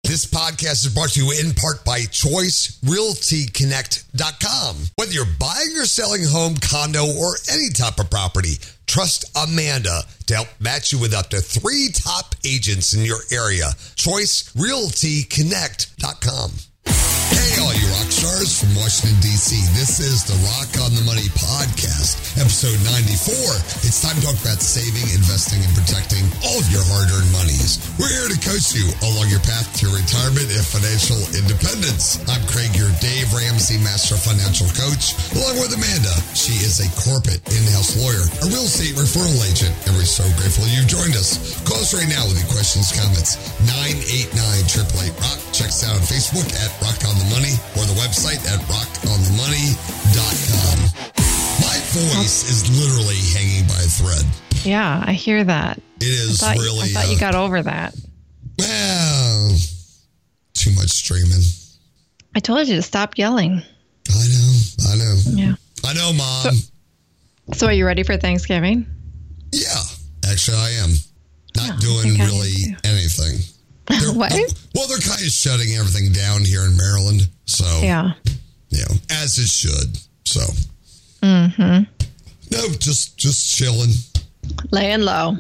This podcast is brought to you in part by ChoiceRealtyConnect.com. Whether you're buying or selling a home, condo, or any type of property, trust Amanda to help match you with up to 3 top agents in your area. ChoiceRealtyConnect.com. Hey, all you rock stars from Washington, D.C. This is the Rock on the Money podcast, episode 94. It's time to talk about saving, investing, and protecting all of your hard-earned monies. We're here to coach you along your path to retirement and financial independence. I'm Craig, your Dave Ramsey Master Financial Coach, along with Amanda. She is a corporate in-house lawyer, a real estate referral agent, and we're so grateful you've joined us. Call us right now with your questions, comments, 989-888-ROCK. Check us out on Facebook at Rock on the Money or the website at rockonthemoney.com. My voice is literally hanging by a thread. Yeah, I hear that. It is I really... thought you got over that. Well, too much streaming. I told you to stop yelling. I know. Yeah. I know, Mom. So are you ready for Thanksgiving? Yeah, actually I am. Not doing really anything. What? Well, they're kind of shutting everything down here in Maryland. So, yeah, as it should. So, no, just chilling. Laying low.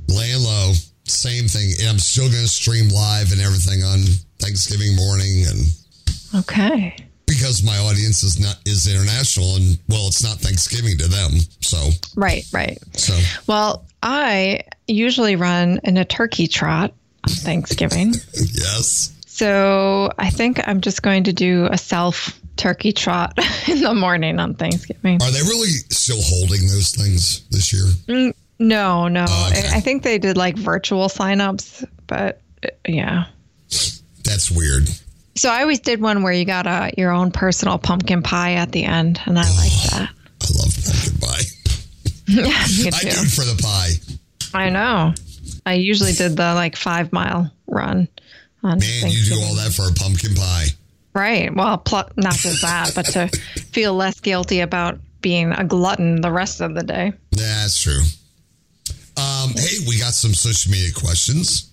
Same thing. And I'm still going to stream live and everything on Thanksgiving morning. And okay. Because my audience is international and, well, it's not Thanksgiving to them. So, right. So, well, I usually run in a turkey trot on Thanksgiving. Yes. So I think I'm just going to do a self turkey trot in the morning on Thanksgiving. Are they really still holding those things this year? No. Okay. I think they did like virtual signups, but yeah. That's weird. So I always did one where you got your own personal pumpkin pie at the end, and I like that. I love pumpkin pie. Yeah, me too. I do for the pie. I know. I usually did the 5-mile run on Man, you do all that for a pumpkin pie. Right. Well, not just that, but to feel less guilty about being a glutton the rest of the day. That's true. Hey, we got some social media questions.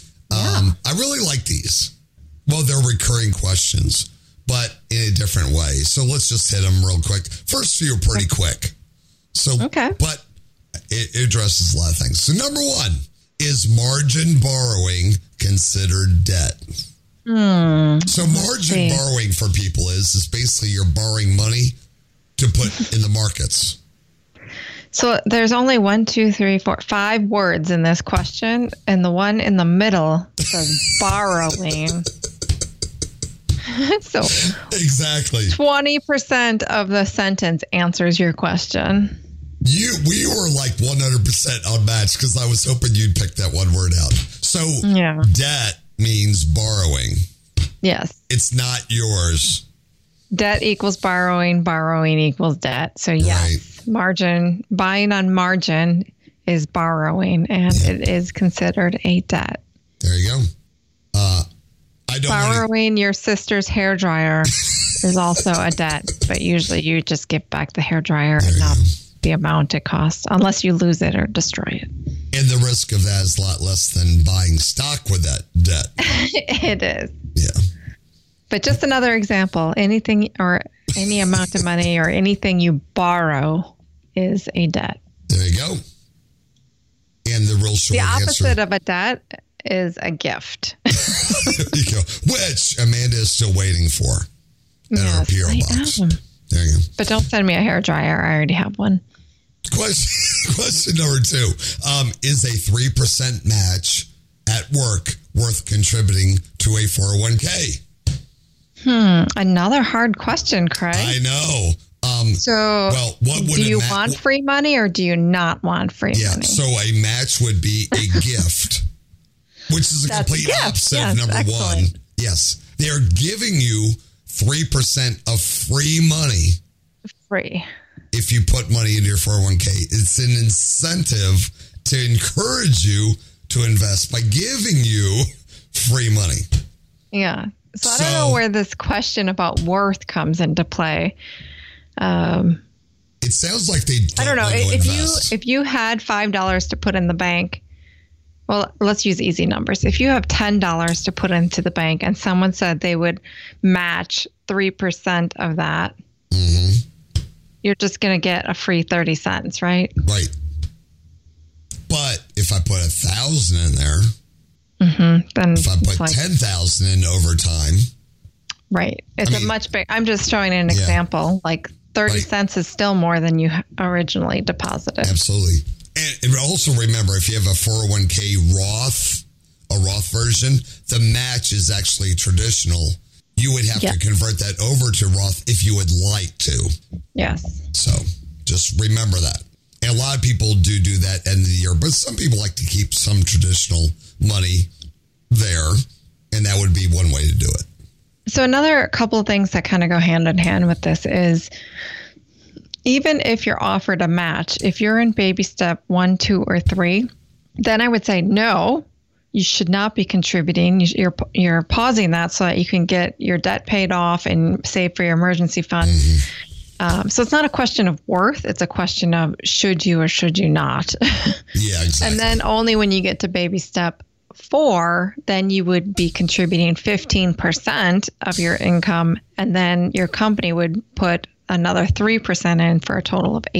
I really like these. Well, they're recurring questions, but in a different way. So let's just hit them real quick. First few are pretty quick. So, okay. But it addresses a lot of things. So number 1. Is margin borrowing considered debt? So margin borrowing for people is basically you're borrowing money to put in the markets. So there's only 1, 2, 3, 4, 5 words in this question, and the one in the middle says borrowing. So exactly 20% of the sentence answers your question. We were like 100% unmatched because I was hoping you'd pick that one word out. So debt means borrowing. Yes. It's not yours. Debt equals borrowing. Borrowing equals debt. So yes, margin, buying on margin is borrowing, and it is considered a debt. There you go. Borrowing your sister's hairdryer is also a debt, but usually you just give back the hairdryer and not the amount it costs, unless you lose it or destroy it. And the risk of that is a lot less than buying stock with that debt. It is. Yeah. But just another example, anything or any amount of money or anything you borrow is a debt. There you go. And the real short answer. The opposite of a debt is a gift. There you go. Which Amanda is still waiting for at our PO box. There you go. But don't send me a hairdryer. I already have one. Question number 2. Is a 3% match at work worth contributing to a 401k? Another hard question, Craig. I know. What would do you want free money or do you not want free money? Yeah, so a match would be a gift, which is a complete opposite of number 1. Yes, they are giving you 3% of free money. Free. If you put money into your 401k, it's an incentive to encourage you to invest by giving you free money. Yeah. So I don't know where this question about worth comes into play. It sounds like they don't I don't know. want to invest. If you had $5 to put in the bank Well, let's use easy numbers. If you have $10 to put into the bank and someone said they would match 3% of that, you're just going to get a free 30 cents, right? Right. But if I put 1,000 in there, then if I put 10,000 in over time, right. It's a much big. I'm just showing an example. Like 30 cents is still more than you originally deposited. Absolutely. And also remember, if you have a 401k a Roth version, the match is actually traditional. You would have to convert that over to Roth if you would like to. Yes. So just remember that. And a lot of people do that end of the year, but some people like to keep some traditional money there, and that would be one way to do it. So another couple of things that kind of go hand in hand with this is, even if you're offered a match, if you're in baby step 1, 2, or 3, then I would say no, you should not be contributing. You're pausing that so that you can get your debt paid off and save for your emergency fund. So it's not a question of worth. It's a question of should you or should you not. Yeah, exactly. And then only when you get to baby step 4, then you would be contributing 15% of your income, and then your company would put another 3% in for a total of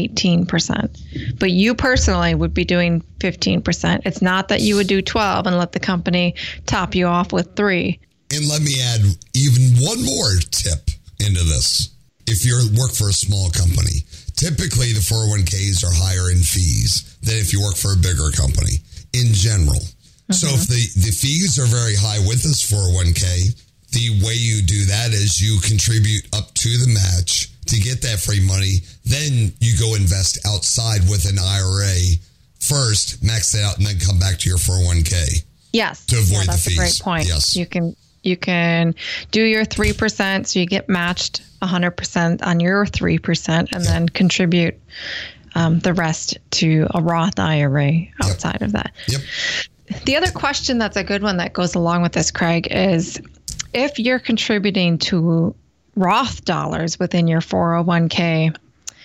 18%. But you personally would be doing 15%. It's not that you would do 12 and let the company top you off with 3. And let me add even one more tip into this. If you work for a small company, typically the 401ks are higher in fees than if you work for a bigger company in general. So if the fees are very high with this 401k, the way you do that is you contribute up to the match to get that free money. Then you go invest outside with an IRA first, max it out, and then come back to your 401k. Yes. To avoid the fees. That's a great point. Yes. You can do your 3%, so you get matched 100% on your 3%, and then contribute the rest to a Roth IRA outside of that. Yep. The other question that's a good one that goes along with this, Craig, is if you're contributing to Roth dollars within your 401k,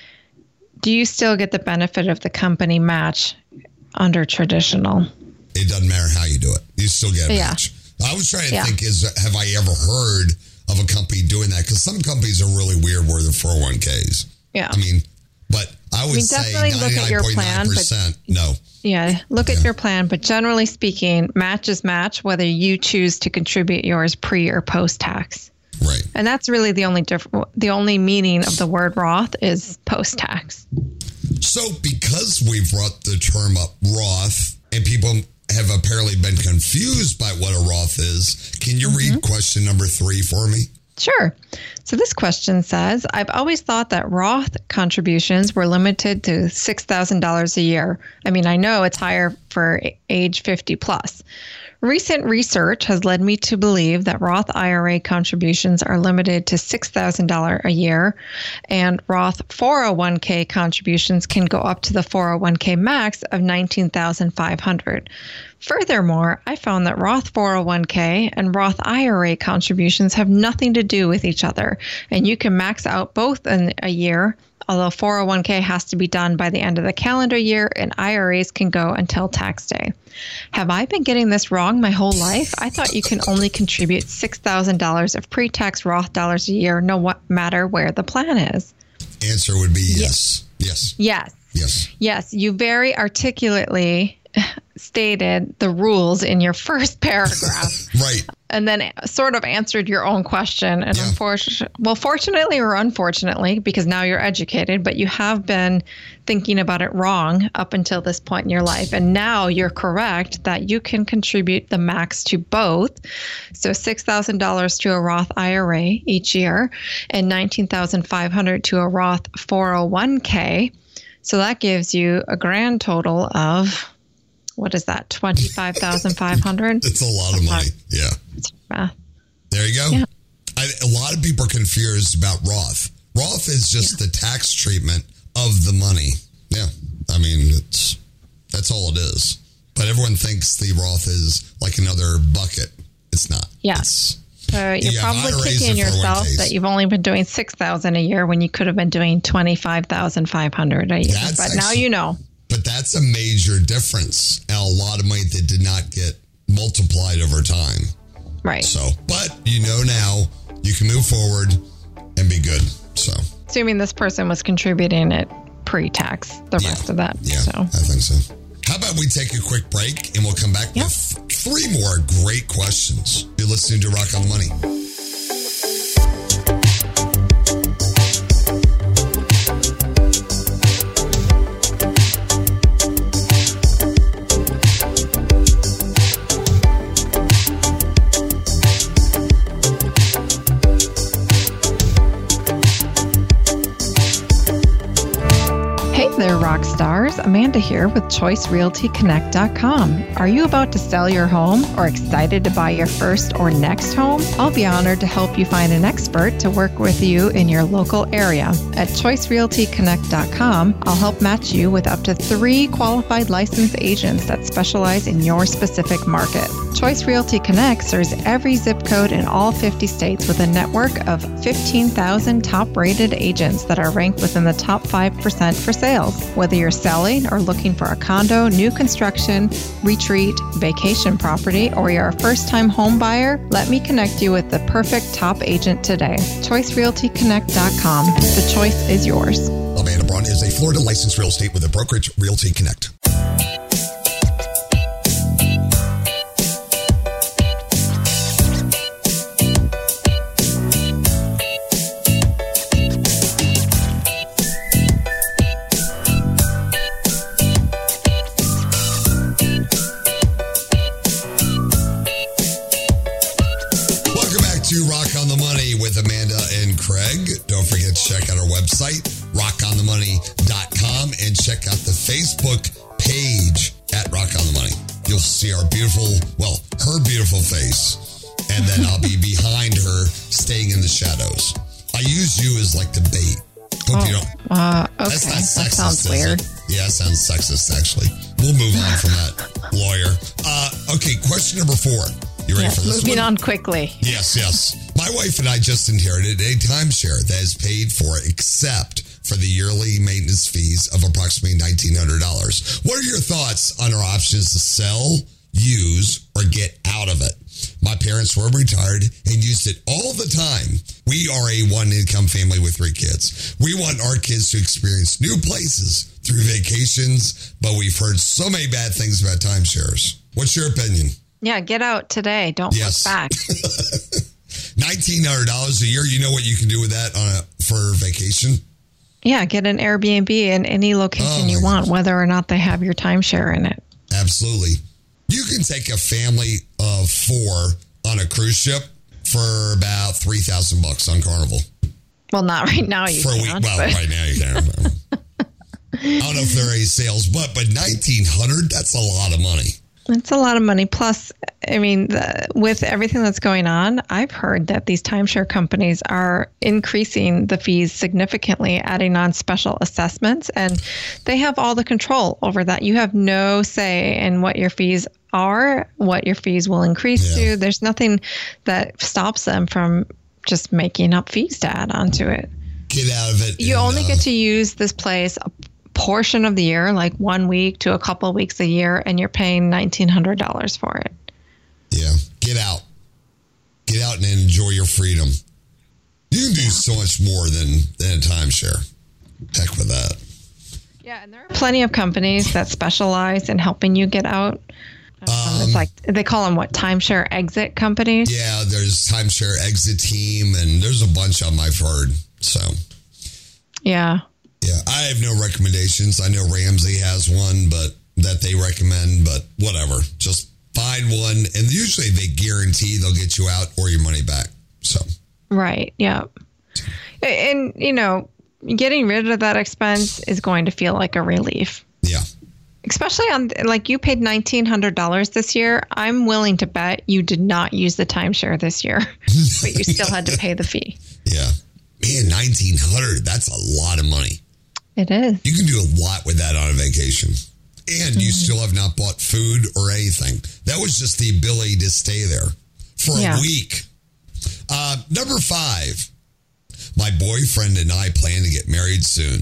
do you still get the benefit of the company match under traditional? It doesn't matter how you do it. You still get a match. I was trying to think, have I ever heard of a company doing that? Because some companies are really weird where they're 401ks. Yeah. I mean, but I would say 99.9%. No. Yeah, look at your plan. But generally speaking, match is match, whether you choose to contribute yours pre or post tax. Right. And that's really the only meaning of the word Roth is post tax. So because we've brought the term up, Roth, and people have apparently been confused by what a Roth is, can you read question number 3 for me? Sure. So this question says, I've always thought that Roth contributions were limited to $6,000 a year. I mean, I know it's higher for age 50 plus. Recent research has led me to believe that Roth IRA contributions are limited to $6,000 a year, and Roth 401k contributions can go up to the 401k max of $19,500. Furthermore, I found that Roth 401k and Roth IRA contributions have nothing to do with each other, and you can max out both in a year, although 401k has to be done by the end of the calendar year and IRAs can go until tax day. Have I been getting this wrong my whole life? I thought you can only contribute $6,000 of pre-tax Roth dollars a year, no matter where the plan is. Answer would be yes. Yes. Yes. Yes. Yes. You very articulately stated the rules in your first paragraph. Right. And then sort of answered your own question. And fortunately or unfortunately, because now you're educated, but you have been thinking about it wrong up until this point in your life. And now you're correct that you can contribute the max to both. So $6,000 to a Roth IRA each year and $19,500 to a Roth 401k. So that gives you a grand total of, what is that, $25,500? It's a lot of money. Yeah. There you go. Yeah. A lot of people are confused about Roth. Roth is just the tax treatment of the money. Yeah. I mean, that's all it is. But everyone thinks the Roth is like another bucket. It's not. Yeah. So you're probably kicking yourself that you've only been doing $6,000 a year when you could have been doing $25,500 a year. But now you know. But that's a major difference. And a lot of money that did not get multiplied over time. Right. So, but you know now you can move forward and be good. So, assuming this person was contributing it pre-tax, the rest of that. Yeah, so. I think so. How about we take a quick break and we'll come back with 3 more great questions. You're listening to Rock on the Money. There, rock stars. Amanda here with ChoiceRealtyConnect.com. Are you about to sell your home or excited to buy your first or next home? I'll be honored to help you find an expert to work with you in your local area. At ChoiceRealtyConnect.com, I'll help match you with up to 3 qualified licensed agents that specialize in your specific market. Choice Realty Connect serves every zip code in all 50 states with a network of 15,000 top-rated agents that are ranked within the top 5% for sales. Whether you're selling or looking for a condo, new construction, retreat, vacation property, or you're a first-time home buyer, let me connect you with the perfect top agent today. ChoiceRealtyConnect.com. The choice is yours. Amanda Braun is a Florida licensed real estate with a brokerage, Realty Connect. Check out our website, rockonthemoney.com, and check out the Facebook page at Rock on the Money. You'll see our her beautiful face, and then I'll be behind her, staying in the shadows. I use you as like the bait. Hope you don't. Okay. That's not sexist. That sounds weird. Yeah, it sounds sexist, actually. We'll move on from that, lawyer. Okay, question number 4. You ready for this moving one? on quickly. Yes. My wife and I just inherited a timeshare that is paid for except for the yearly maintenance fees of approximately $1,900. What are your thoughts on our options to sell, use, or get out of it? My parents were retired and used it all the time. We are a one-income family with 3 kids. We want our kids to experience new places through vacations, but we've heard so many bad things about timeshares. What's your opinion? Yeah, get out today. Don't look back. $1,900 a year. You know what you can do with that for vacation? Yeah, get an Airbnb in any location you want, whether or not they have your timeshare in it. Absolutely. You can take a family of 4 on a cruise ship for about $3,000 on Carnival. Well, not right now. You for a week. Well, right now you can't. I don't know if there are any sales, but $1,900, that's a lot of money. It's a lot of money. Plus, I mean, with everything that's going on, I've heard that these timeshare companies are increasing the fees significantly, adding on special assessments, and they have all the control over that. You have no say in what your fees are, what your fees will increase to. There's nothing that stops them from just making up fees to add onto it. Get out of it. You only get to use this place portion of the year, like 1 week to a couple of weeks a year, and you're paying $1,900 for it. Yeah. Get out and enjoy your freedom. You can do so much more than a timeshare. Heck with that. Yeah, and there are plenty of companies that specialize in helping you get out. It's like, they call them timeshare exit companies? Yeah, there's timeshare exit team, and there's a bunch of them I've heard. So, yeah. Yeah, I have no recommendations. I know Ramsey has one, but that they recommend, but whatever. Just find one, and usually they guarantee they'll get you out or your money back. So, right, yeah. And, getting rid of that expense is going to feel like a relief. Yeah. Especially on, like, you paid $1,900 this year. I'm willing to bet you did not use the timeshare this year, but you still had to pay the fee. Yeah. Man, $1,900, that's a lot of money. It is. You can do a lot with that on a vacation. And you still have not bought food or anything. That was just the ability to stay there for a week. Number 5, my boyfriend and I plan to get married soon.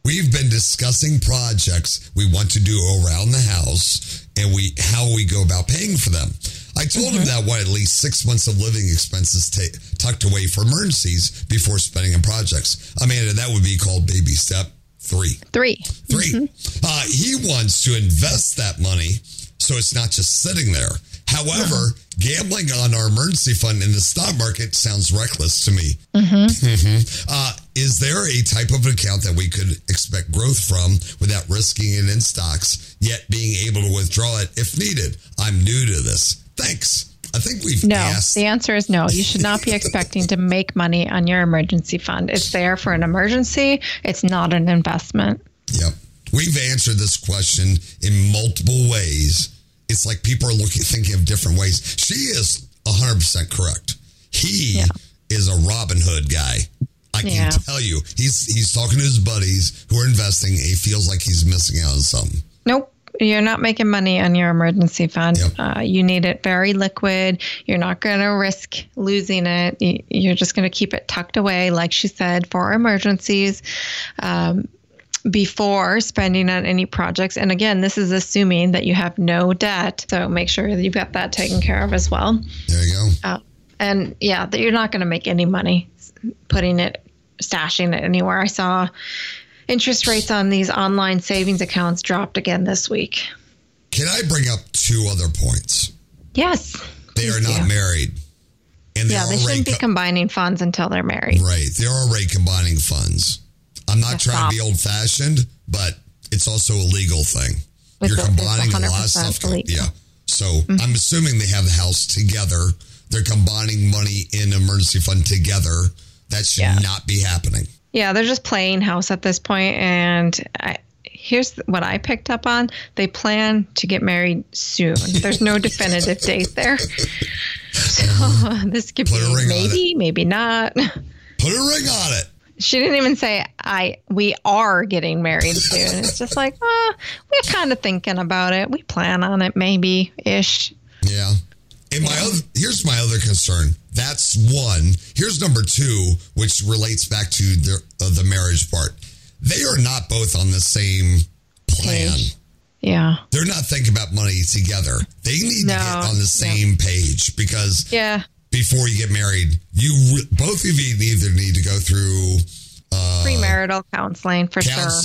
We've been discussing projects we want to do around the house and how we go about paying for them. I told him that at least 6 months of living expenses tucked away for emergencies before spending on projects. Amanda, that would be called baby step 3. 3. He wants to invest that money so it's not just sitting there. However, gambling on our emergency fund in the stock market sounds reckless to me. Is there a type of account that we could expect growth from without risking it in stocks, yet being able to withdraw it if needed? I'm new to this. Thanks. I think we've asked. The answer is no. You should not be expecting to make money on your emergency fund. It's there for an emergency. It's not an investment. Yep. We've answered this question in multiple ways. It's like people are thinking of different ways. She is 100% correct. He is a Robin Hood guy. I can tell you. He's talking to his buddies who are investing. He feels like he's missing out on something. Nope. You're not making money on your emergency fund. Yep. You need it very liquid. You're not going to risk losing it. You're just going to keep it tucked away, like she said, for emergencies. Before spending on any projects. And again, this is assuming that you have no debt. So make sure that you've got that taken care of as well. There you go. And that you're not going to make any money stashing it anywhere. I saw interest rates on these online savings accounts dropped again this week. Can I bring up 2 other points? Yes. They are not married. And they shouldn't be combining funds until they're married. Right. They're already combining funds. I'm not trying to be old-fashioned, but it's also a legal thing. You're combining a lot of stuff. Illegal. Yeah. So I'm assuming they have the house together. They're combining money in emergency fund together. That should not be happening. Yeah, they're just playing house at this point. And here's what I picked up on. They plan to get married soon. There's no definitive date there. So this could be maybe not. Put a ring on it. She didn't even say, we are getting married soon. It's just like, we're kind of thinking about it. We plan on it, maybe-ish. Yeah. And here's my other concern. That's one. Here's number 2, which relates back to the marriage part. They are not both on the same plan. Yeah. They're not thinking about money together. They need to get on the same page because before you get married, both of you either need to go through premarital counseling or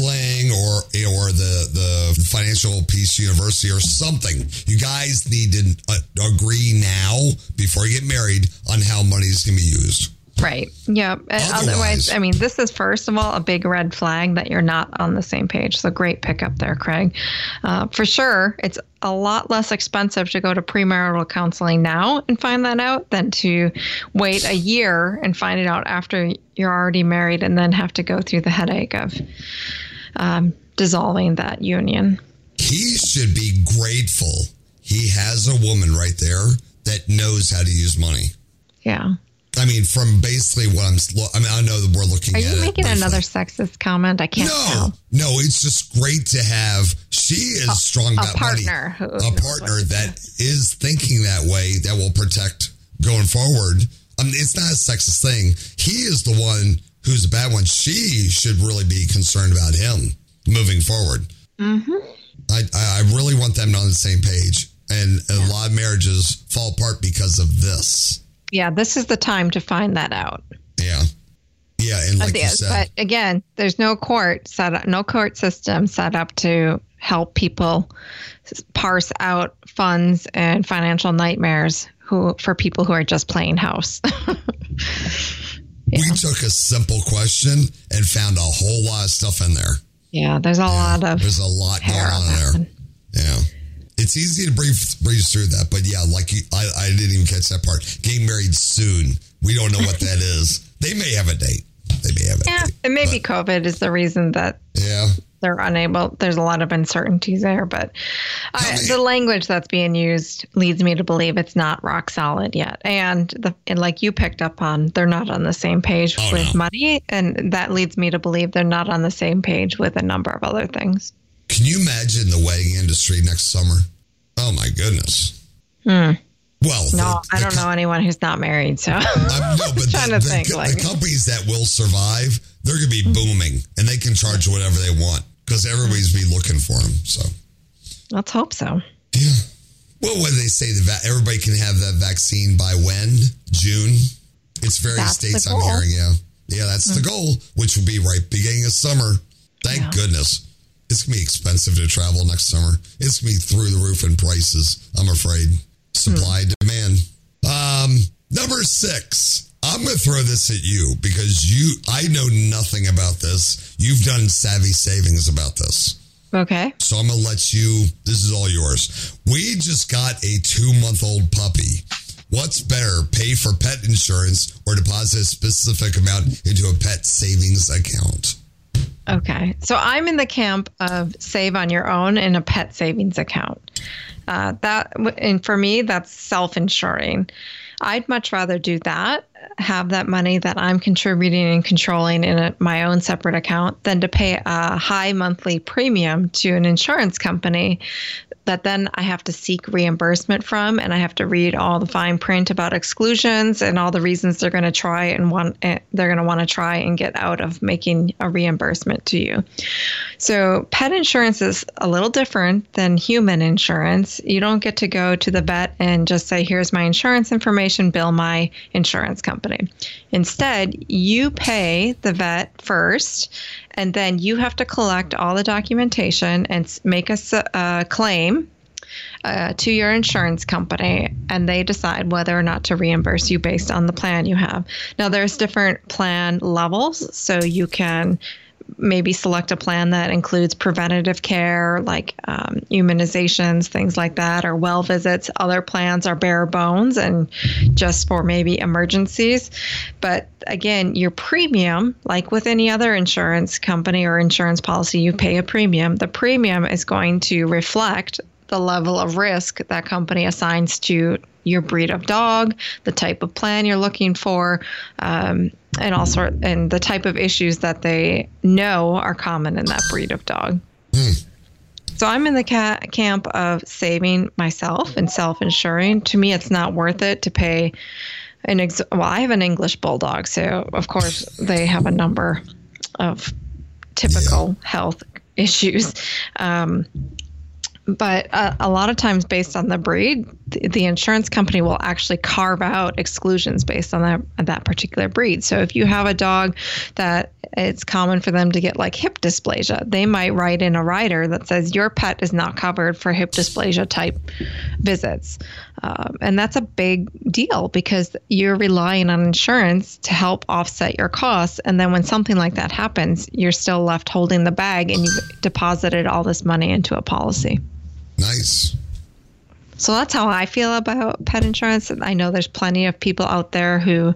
the Financial Peace University or something. You guys need to agree now before you get married on how money is going to be used. Right. Yeah. Otherwise, I mean, this is, first of all, a big red flag that you're not on the same page. So great pickup there, Craig. For sure, it's a lot less expensive to go to premarital counseling now and find that out than to wait a year and find it out after you're already married and then have to go through the headache of dissolving that union. He should be grateful. He has a woman right there that knows how to use money. Yeah. I mean, from basically what I know that we're looking at. Are you making another sexist comment? I can't tell. No, it's just great to have. She is strong about money. A partner that is thinking that way that will protect going forward. I mean, it's not a sexist thing. He is the one who's a bad one. She should really be concerned about him moving forward. Mm-hmm. I really want them on the same page. And a lot of marriages fall apart because of this. Yeah, this is the time to find that out. Yeah. Yeah, and like you said. But again, there's no court system set up to help people parse out funds and financial nightmares for people who are just playing house. We took a simple question and found a whole lot of stuff in there. Yeah, there's a lot going on there. Yeah. It's easy to breeze through that, but yeah, I didn't even catch that part. Getting married soon. We don't know what that is. They may have a date. And maybe COVID is the reason that they're unable. There's a lot of uncertainties there, but the language that's being used leads me to believe it's not rock solid yet. And like you picked up on, they're not on the same page with money, and that leads me to believe they're not on the same page with a number of other things. Can you imagine the wedding industry next summer? Oh, my goodness. Well, I don't know anyone who's not married, so I'm trying to think. The companies that will survive, they're going to be booming, and they can charge whatever they want because everybody's be looking for them. So let's hope so. Yeah. Well, what do they say? Everybody can have that vaccine by when? June? It's various states I'm hearing, yeah. Yeah, that's the goal, which will be right beginning of summer. Thank goodness. It's going to be expensive to travel next summer. It's going to be through the roof in prices, I'm afraid. Supply, demand. Number 6. I'm going to throw this at you because I know nothing about this. You've done savvy savings about this. Okay. So I'm going to let you, this is all yours. We just got a 2-month-old puppy. What's better, pay for pet insurance or deposit a specific amount into a pet savings account? Okay. So I'm in the camp of save on your own in a pet savings account. And for me, that's self-insuring. I'd much rather do that, have that money that I'm contributing and controlling in my own separate account than to pay a high monthly premium to an insurance company that then I have to seek reimbursement from, and I have to read all the fine print about exclusions and all the reasons they're going to try and want to try and get out of making a reimbursement to you. So pet insurance is a little different than human insurance. You don't get to go to the vet and just say, here's my insurance information, bill my insurance company. Instead, you pay the vet first, and then you have to collect all the documentation and make a claim to your insurance company, and they decide whether or not to reimburse you based on the plan you have. Now, there's different plan levels, so you can maybe select a plan that includes preventative care like immunizations, things like that, or well visits. Other plans are bare bones and just for maybe emergencies. But again, your premium, like with any other insurance company or insurance policy, you pay a premium. The premium is going to reflect the level of risk that company assigns to your breed of dog, the type of plan you're looking for, and the type of issues that they know are common in that breed of dog. So I'm in the camp of saving myself and self-insuring. To me, it's not worth it to pay I have an English bulldog, so of course they have a number of typical health issues. But a lot of times based on the breed, the insurance company will actually carve out exclusions based on that particular breed. So if you have a dog that it's common for them to get like hip dysplasia, they might write in a rider that says your pet is not covered for hip dysplasia type visits. And that's a big deal because you're relying on insurance to help offset your costs. And then when something like that happens, you're still left holding the bag and you've deposited all this money into a policy. Nice. So that's how I feel about pet insurance. I know there's plenty of people out there who,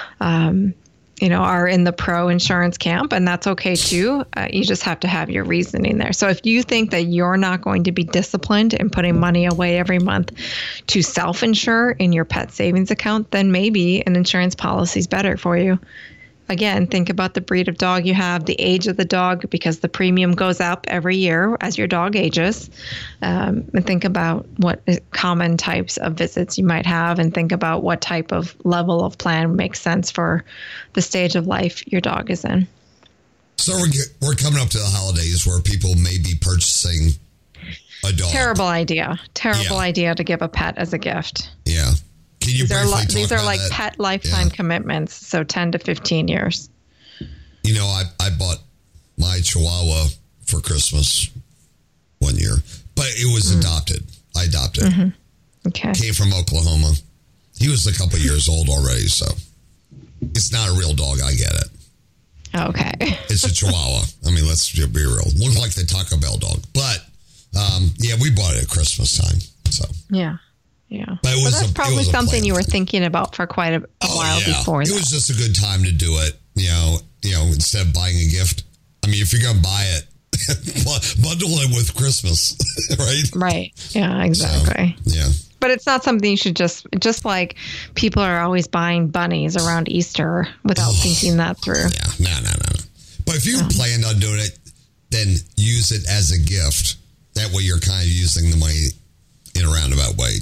are in the pro insurance camp, and that's okay too. You just have to have your reasoning there. So if you think that you're not going to be disciplined in putting money away every month to self-insure in your pet savings account, then maybe an insurance policy is better for you. Again, think about the breed of dog you have, the age of the dog, because the premium goes up every year as your dog ages. And think about what common types of visits you might have, and think about what type of level of plan makes sense for the stage of life your dog is in. So we're coming up to the holidays where people may be purchasing a dog. Terrible idea to give a pet as a gift. Yeah. Can you these are like pet lifetime commitments, so 10 to 15 years. I bought my Chihuahua for Christmas one year, but it was adopted. I adopted. Mm-hmm. Okay. Came from Oklahoma. He was a couple years old already, so it's not a real dog. I get it. Okay. It's a Chihuahua. I mean, let's be real. Looked like the Taco Bell dog, but we bought it at Christmas time. So yeah. Yeah, but that's probably something you were thinking about for quite a while before. It was just a good time to do it, instead of buying a gift. I mean, if you're going to buy it, bundle it with Christmas, right? Right. Yeah, exactly. So, yeah. But it's not something you should just like people are always buying bunnies around Easter without thinking that through. Yeah, no. But if you planned on doing it, then use it as a gift. That way you're kind of using the money in a roundabout way.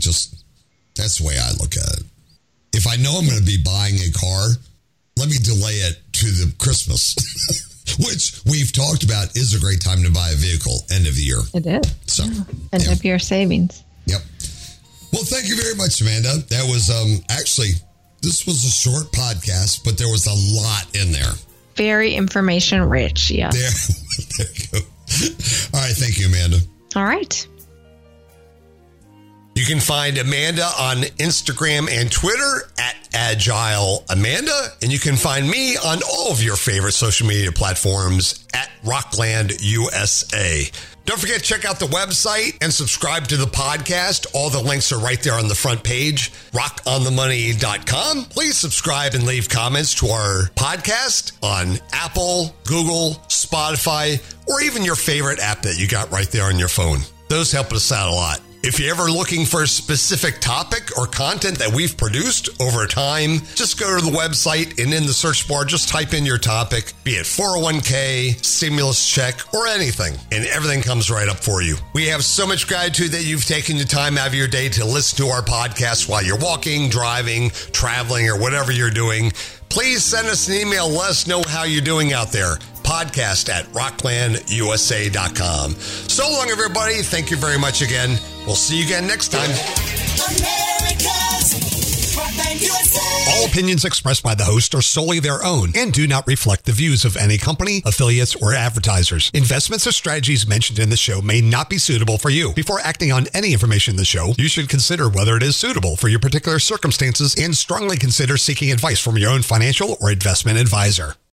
That's the way I look at it. If I know I'm going to be buying a car, let me delay it to the Christmas, which we've talked about is a great time to buy a vehicle end of the year. It is. So, end of year savings. Yep. Well, thank you very much, Amanda. That was actually, this was a short podcast, but there was a lot in there. Very information rich. Yeah. There you go. All right. Thank you, Amanda. All right. You can find Amanda on Instagram and Twitter at Agile Amanda, and you can find me on all of your favorite social media platforms at Rockland USA. Don't forget to check out the website and subscribe to the podcast. All the links are right there on the front page, rockonthemoney.com. Please subscribe and leave comments to our podcast on Apple, Google, Spotify, or even your favorite app that you got right there on your phone. Those help us out a lot. If you're ever looking for a specific topic or content that we've produced over time, just go to the website and in the search bar, just type in your topic, be it 401k, stimulus check, or anything, and everything comes right up for you. We have so much gratitude that you've taken the time out of your day to listen to our podcast while you're walking, driving, traveling, or whatever you're doing. Please send us an email. Let us know how you're doing out there. Podcast at rocklandusa.com. So long, everybody. Thank you very much again. We'll see you again next time. America's Rockland USA. All opinions expressed by the host are solely their own and do not reflect the views of any company, affiliates, or advertisers. Investments or strategies mentioned in the show may not be suitable for you. Before acting on any information in the show, you should consider whether it is suitable for your particular circumstances and strongly consider seeking advice from your own financial or investment advisor.